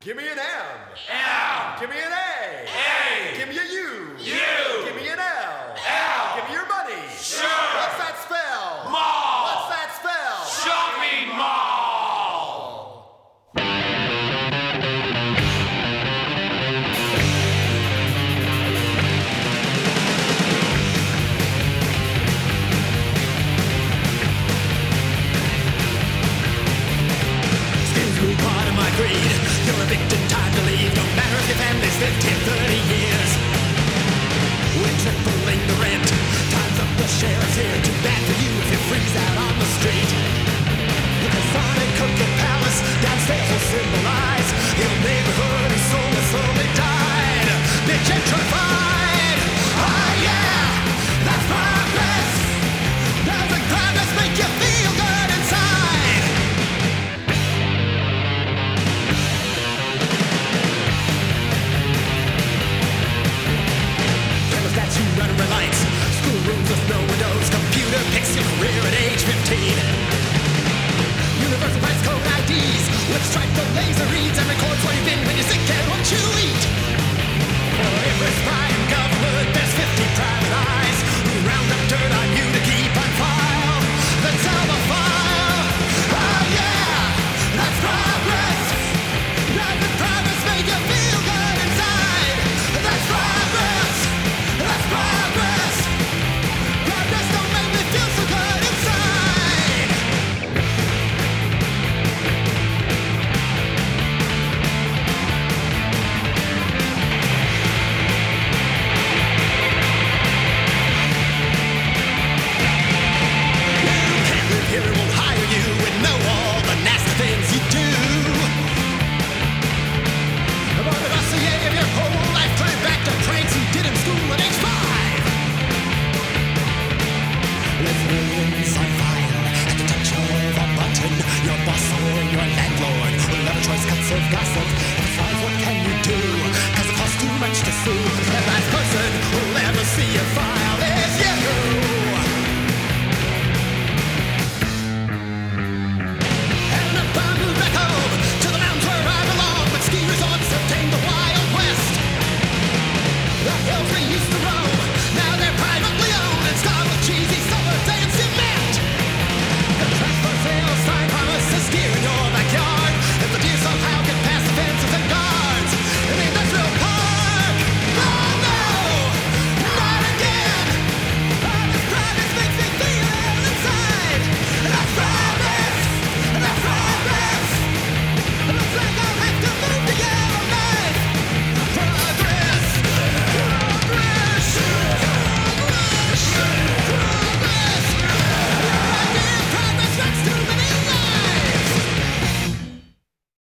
Give me an M. M. Give me an A. A. Give me a U. U. Give me an L. L. Give me your money. Sure. What's that spell? Mall. What's that spell? Shopping mall. Part of my greed. You're a victim, time to leave. No matter if your family's lived here 30 years. We're tripling the rent. Time's up, the sheriff's here. Too bad for you if you freeze out on the street. The Sonic Cookie Palace downstairs will symbolize your neighborhood is slowly died. Be gentrified. Ah yeah, that's progress. Does the progress make you feel good inside? That you run red lights, schoolrooms with no windows, computer picks your career at age 15. Universal price code IDs with striped the laser reads and records.